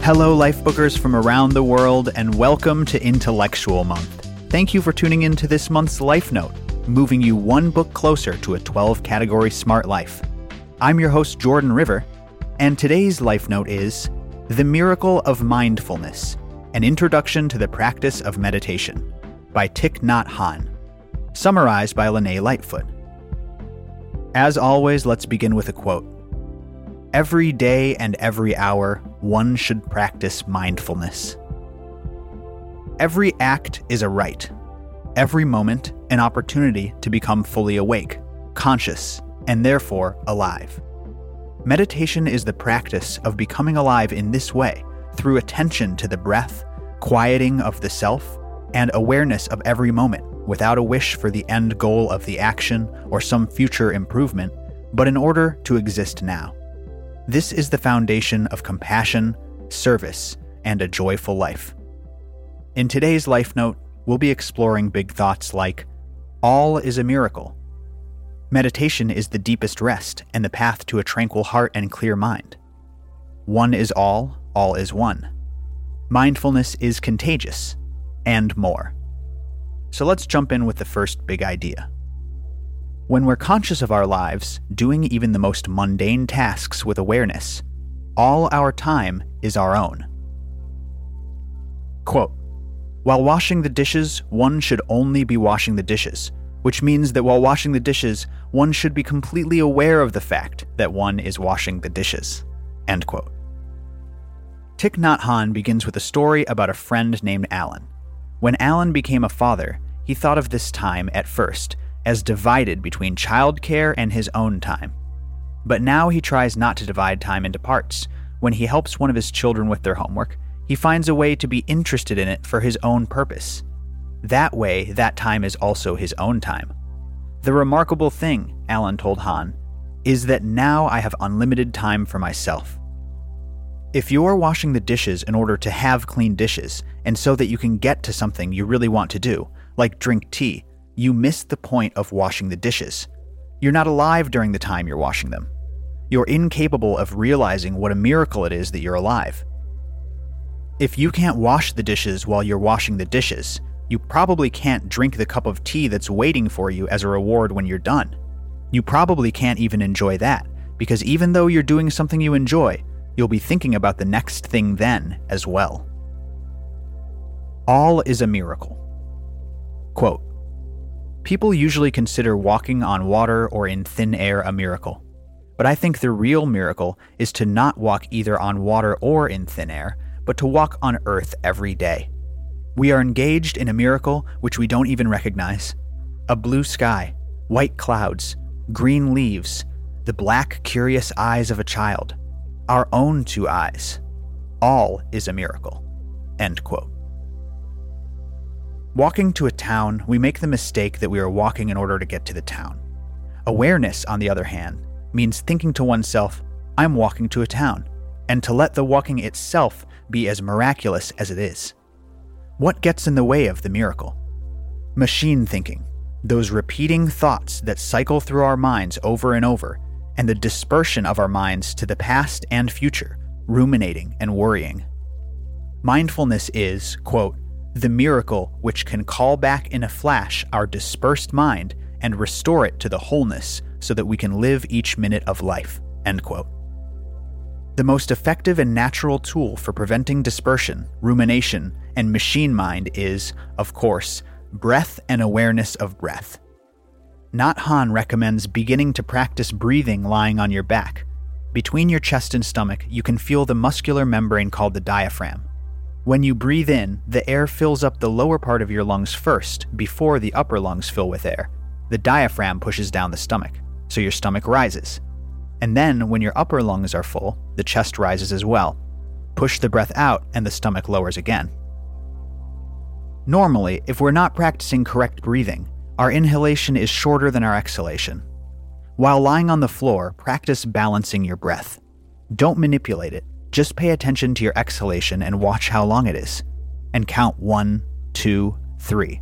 Hello, Lifebookers from around the world, and welcome to Intellectual Month. Thank you for tuning in to this month's Life Note, moving you one book closer to a 12-category smart life. I'm your host, Jordan River, and today's Life Note is The Miracle of Mindfulness, an Introduction to the Practice of Meditation by Thich Nhat Hanh, summarized by Lene Lightfoot. As always, let's begin with a quote. Every day and every hour, one should practice mindfulness. Every act is a right. Every moment, an opportunity to become fully awake, conscious, and therefore alive. Meditation is the practice of becoming alive in this way through attention to the breath, quieting of the self, and awareness of every moment without a wish for the end goal of the action or some future improvement, but in order to exist now. This is the foundation of compassion, service, and a joyful life. In today's Life Note, we'll be exploring big thoughts like, all is a miracle. Meditation is the deepest rest and the path to a tranquil heart and clear mind. One is all is one. Mindfulness is contagious, and more. So let's jump in with the first big idea. When we're conscious of our lives, doing even the most mundane tasks with awareness, all our time is our own. Quote, while washing the dishes, one should only be washing the dishes, which means that while washing the dishes, one should be completely aware of the fact that one is washing the dishes. End quote. Thich Nhat Hanh begins with a story about a friend named Alan. When Alan became a father, he thought of this time at first as divided between childcare and his own time. But now he tries not to divide time into parts. When he helps one of his children with their homework, he finds a way to be interested in it for his own purpose. That way, that time is also his own time. The remarkable thing, Alan told Hanh, is that now I have unlimited time for myself. If you're washing the dishes in order to have clean dishes, and so that you can get to something you really want to do, like drink tea, you miss the point of washing the dishes. You're not alive during the time you're washing them. You're incapable of realizing what a miracle it is that you're alive. If you can't wash the dishes while you're washing the dishes, you probably can't drink the cup of tea that's waiting for you as a reward when you're done. You probably can't even enjoy that, because even though you're doing something you enjoy, you'll be thinking about the next thing then as well. All is a miracle. Quote, people usually consider walking on water or in thin air a miracle, but I think the real miracle is to not walk either on water or in thin air, but to walk on earth every day. We are engaged in a miracle which we don't even recognize. A blue sky, white clouds, green leaves, the black, curious eyes of a child, our own two eyes. All is a miracle. End quote. Walking to a town, we make the mistake that we are walking in order to get to the town. Awareness, on the other hand, means thinking to oneself, I'm walking to a town, and to let the walking itself be as miraculous as it is. What gets in the way of the miracle? Machine thinking, those repeating thoughts that cycle through our minds over and over, and the dispersion of our minds to the past and future, ruminating and worrying. Mindfulness is, quote, the miracle which can call back in a flash our dispersed mind and restore it to the wholeness so that we can live each minute of life, end quote. The most effective and natural tool for preventing dispersion, rumination, and machine mind is, of course, breath and awareness of breath. Nhat Hanh recommends beginning to practice breathing lying on your back. Between your chest and stomach, you can feel the muscular membrane called the diaphragm. When you breathe in, the air fills up the lower part of your lungs first, before the upper lungs fill with air. The diaphragm pushes down the stomach, so your stomach rises. And then, when your upper lungs are full, the chest rises as well. Push the breath out, and the stomach lowers again. Normally, if we're not practicing correct breathing, our inhalation is shorter than our exhalation. While lying on the floor, practice balancing your breath. Don't manipulate it. Just pay attention to your exhalation and watch how long it is. And count 1, 2, 3.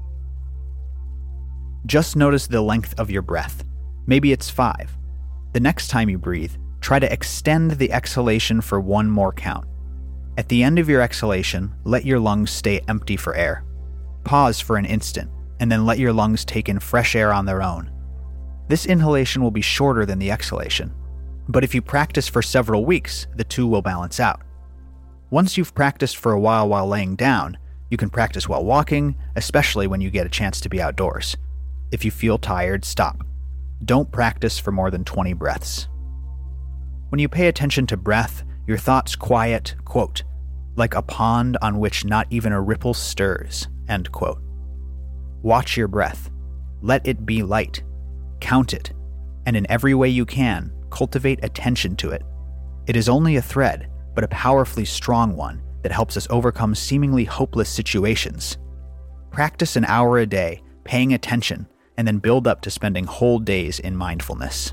Just notice the length of your breath. Maybe it's 5. The next time you breathe, try to extend the exhalation for one more count. At the end of your exhalation, let your lungs stay empty for air. Pause for an instant, and then let your lungs take in fresh air on their own. This inhalation will be shorter than the exhalation, but if you practice for several weeks, the two will balance out. Once you've practiced for a while laying down, you can practice while walking, especially when you get a chance to be outdoors. If you feel tired, stop. Don't practice for more than 20 breaths. When you pay attention to breath, your thoughts quiet, quote, like a pond on which not even a ripple stirs, end quote. Watch your breath. Let it be light. Count it. And in every way you can, cultivate attention to it. It is only a thread, but a powerfully strong one that helps us overcome seemingly hopeless situations. Practice an hour a day, paying attention, and then build up to spending whole days in mindfulness.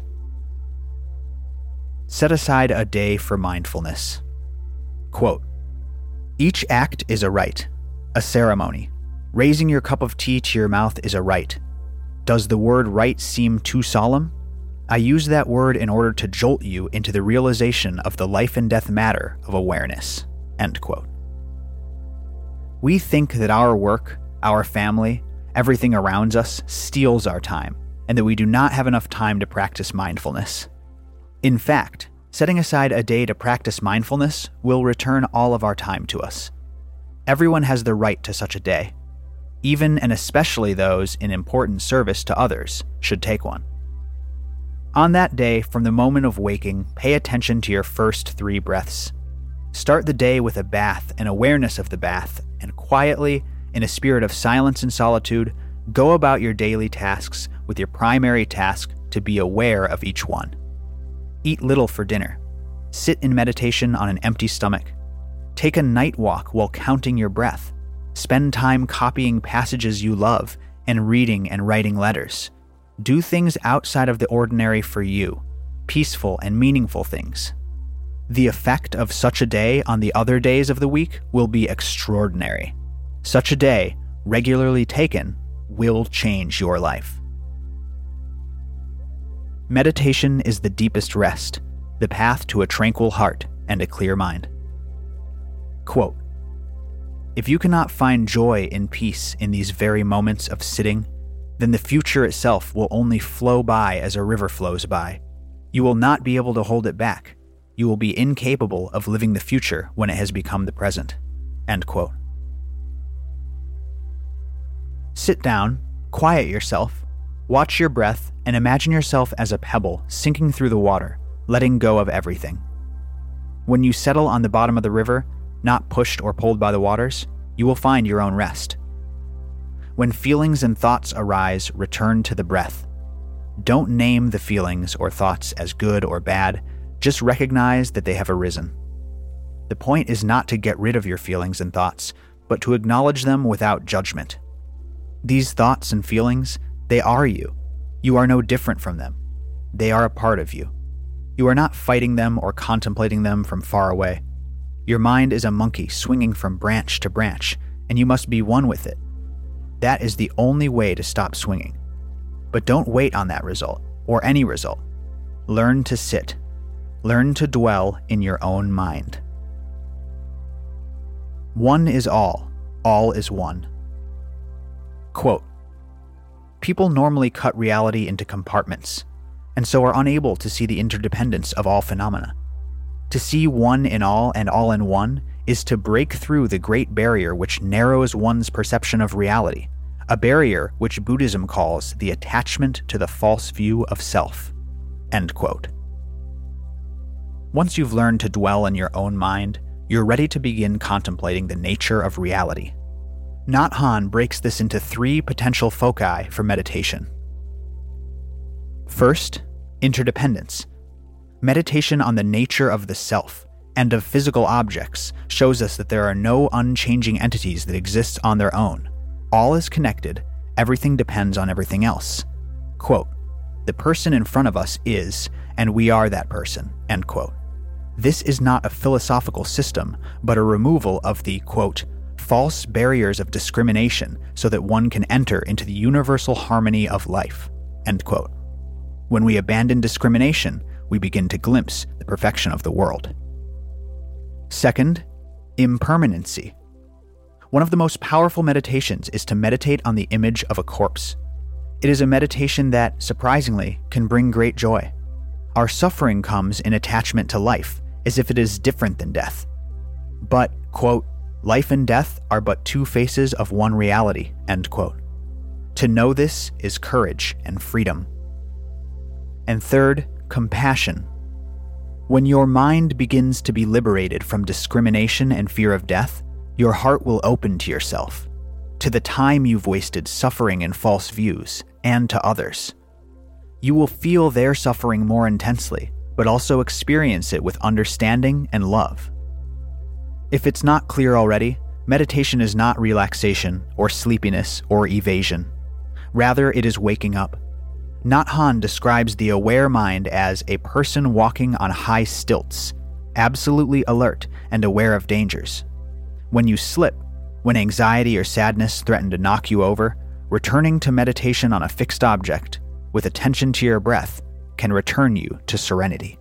Set aside a day for mindfulness. Quote, each act is a rite, a ceremony. Raising your cup of tea to your mouth is a rite. Does the word rite seem too solemn? I use that word in order to jolt you into the realization of the life and death matter of awareness. End quote. We think that our work, our family, everything around us steals our time, and that we do not have enough time to practice mindfulness. In fact, setting aside a day to practice mindfulness will return all of our time to us. Everyone has the right to such a day. Even and especially those in important service to others should take one. On that day, from the moment of waking, pay attention to your first 3 breaths. Start the day with a bath and awareness of the bath, and quietly, in a spirit of silence and solitude, go about your daily tasks with your primary task to be aware of each one. Eat little for dinner. Sit in meditation on an empty stomach. Take a night walk while counting your breath. Spend time copying passages you love and reading and writing letters. Do things outside of the ordinary for you, peaceful and meaningful things. The effect of such a day on the other days of the week will be extraordinary. Such a day, regularly taken, will change your life. Meditation is the deepest rest, the path to a tranquil heart and a clear mind. Quote, if you cannot find joy and peace in these very moments of sitting, then the future itself will only flow by as a river flows by. You will not be able to hold it back. You will be incapable of living the future when it has become the present. End quote. Sit down, quiet yourself, watch your breath, and imagine yourself as a pebble sinking through the water, letting go of everything. When you settle on the bottom of the river, not pushed or pulled by the waters, you will find your own rest. When feelings and thoughts arise, return to the breath. Don't name the feelings or thoughts as good or bad, just recognize that they have arisen. The point is not to get rid of your feelings and thoughts, but to acknowledge them without judgment. These thoughts and feelings, they are you. You are no different from them. They are a part of you. You are not fighting them or contemplating them from far away. Your mind is a monkey swinging from branch to branch, and you must be one with it. That is the only way to stop swinging. But don't wait on that result, or any result. Learn to sit. Learn to dwell in your own mind. One is all is one. Quote, people normally cut reality into compartments, and so are unable to see the interdependence of all phenomena. To see one in all and all in one is to break through the great barrier which narrows one's perception of reality, a barrier which Buddhism calls the attachment to the false view of self. End quote. Once you've learned to dwell in your own mind, you're ready to begin contemplating the nature of reality. Nhat Hanh breaks this into 3 potential foci for meditation. First, interdependence. Meditation on the nature of the self and of physical objects shows us that there are no unchanging entities that exist on their own. All is connected, everything depends on everything else. Quote, the person in front of us is, and we are that person, end quote. This is not a philosophical system, but a removal of the, quote, false barriers of discrimination so that one can enter into the universal harmony of life, end quote. When we abandon discrimination, we begin to glimpse the perfection of the world. Second, Impermanency. One of the most powerful meditations is to meditate on the image of a corpse. It is a meditation that, surprisingly, can bring great joy. Our suffering comes in attachment to life, as if it is different than death. But, quote, life and death are but two faces of one reality, end quote. To know this is courage and freedom. And third, compassion. When your mind begins to be liberated from discrimination and fear of death, your heart will open to yourself, to the time you've wasted suffering in false views, and to others. You will feel their suffering more intensely, but also experience it with understanding and love. If it's not clear already, meditation is not relaxation or sleepiness or evasion. Rather, it is waking up. Nhat Hanh describes the aware mind as a person walking on high stilts, absolutely alert and aware of dangers. When you slip, when anxiety or sadness threaten to knock you over, returning to meditation on a fixed object, with attention to your breath, can return you to serenity.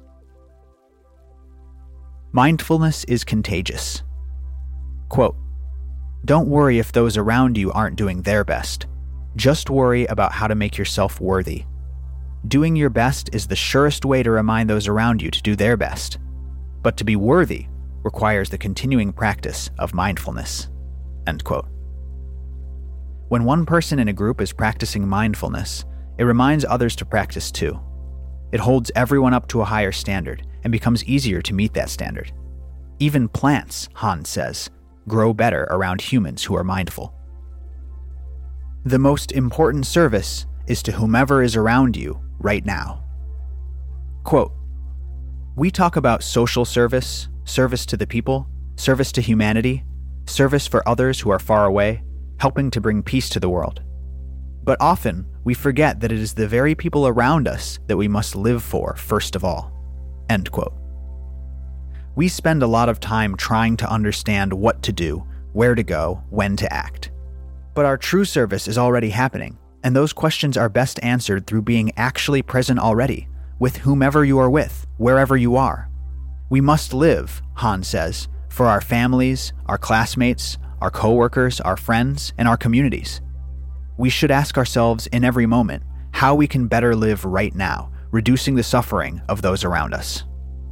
Mindfulness is contagious. Quote, don't worry if those around you aren't doing their best. Just worry about how to make yourself worthy. Doing your best is the surest way to remind those around you to do their best. But to be worthy requires the continuing practice of mindfulness. End quote. When one person in a group is practicing mindfulness, it reminds others to practice too. It holds everyone up to a higher standard and becomes easier to meet that standard. Even plants, Hanh says, grow better around humans who are mindful. The most important service is to whomever is around you right now. Quote, we talk about social service, service to the people, service to humanity, service for others who are far away, helping to bring peace to the world. But often, we forget that it is the very people around us that we must live for first of all. End quote. We spend a lot of time trying to understand what to do, where to go, when to act. But our true service is already happening, and those questions are best answered through being actually present already, with whomever you are with, wherever you are. We must live, Hanh says, for our families, our classmates, our coworkers, our friends, and our communities. We should ask ourselves in every moment how we can better live right now, reducing the suffering of those around us.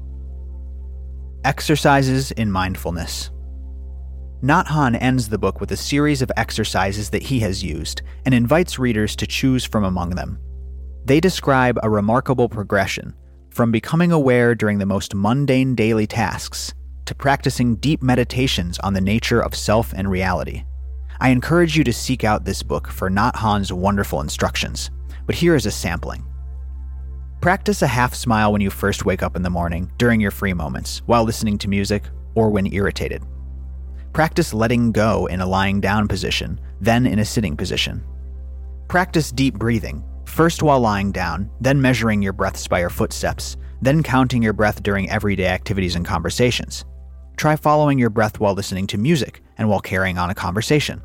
Exercises in mindfulness. Nhat Hanh ends the book with a series of exercises that he has used and invites readers to choose from among them. They describe a remarkable progression from becoming aware during the most mundane daily tasks to practicing deep meditations on the nature of self and reality. I encourage you to seek out this book for Nhat Hanh's wonderful instructions, but here is a sampling. Practice a half smile when you first wake up in the morning, during your free moments, while listening to music, or when irritated. Practice letting go in a lying down position, then in a sitting position. Practice deep breathing, first while lying down, then measuring your breaths by your footsteps, then counting your breath during everyday activities and conversations. Try following your breath while listening to music and while carrying on a conversation.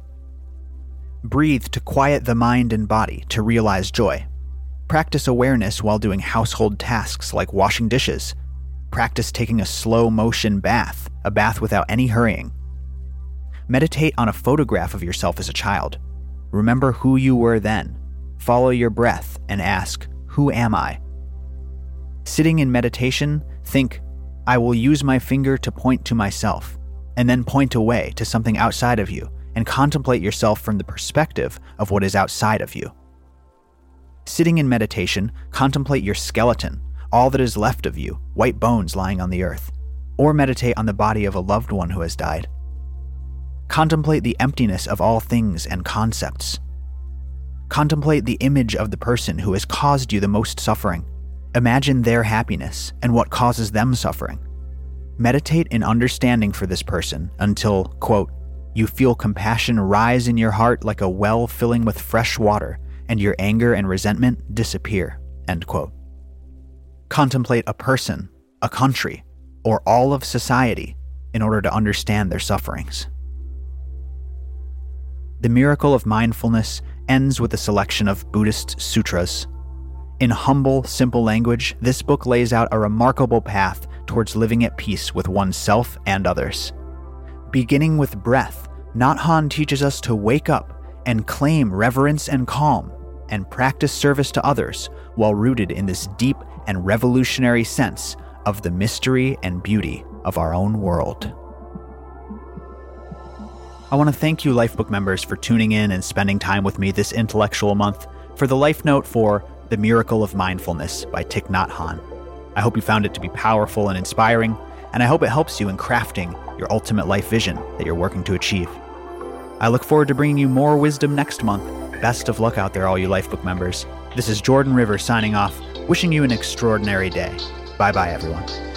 Breathe to quiet the mind and body to realize joy. Practice awareness while doing household tasks like washing dishes. Practice taking a slow motion bath, a bath without any hurrying. Meditate on a photograph of yourself as a child. Remember who you were then. Follow your breath and ask, who am I? Sitting in meditation, think, I will use my finger to point to myself, and then point away to something outside of you and contemplate yourself from the perspective of what is outside of you. Sitting in meditation, contemplate your skeleton, all that is left of you, white bones lying on the earth, or meditate on the body of a loved one who has died. Contemplate the emptiness of all things and concepts. Contemplate the image of the person who has caused you the most suffering. Imagine their happiness and what causes them suffering. Meditate in understanding for this person until, quote, you feel compassion rise in your heart like a well filling with fresh water, and your anger and resentment disappear, end quote. Contemplate a person, a country, or all of society in order to understand their sufferings. The Miracle of Mindfulness ends with a selection of Buddhist sutras. In humble, simple language, this book lays out a remarkable path towards living at peace with oneself and others. Beginning with breath, Nhat Hanh teaches us to wake up and claim reverence and calm, and practice service to others while rooted in this deep and revolutionary sense of the mystery and beauty of our own world. I want to thank you, Lifebook members, for tuning in and spending time with me this intellectual month for the Life Note for The Miracle of Mindfulness by Thich Nhat Hanh. I hope you found it to be powerful and inspiring, and I hope it helps you in crafting your ultimate life vision that you're working to achieve. I look forward to bringing you more wisdom next month. Best of luck out there, all you Lifebook members. This is Jordan Rivers signing off, wishing you an extraordinary day. Bye-bye, everyone.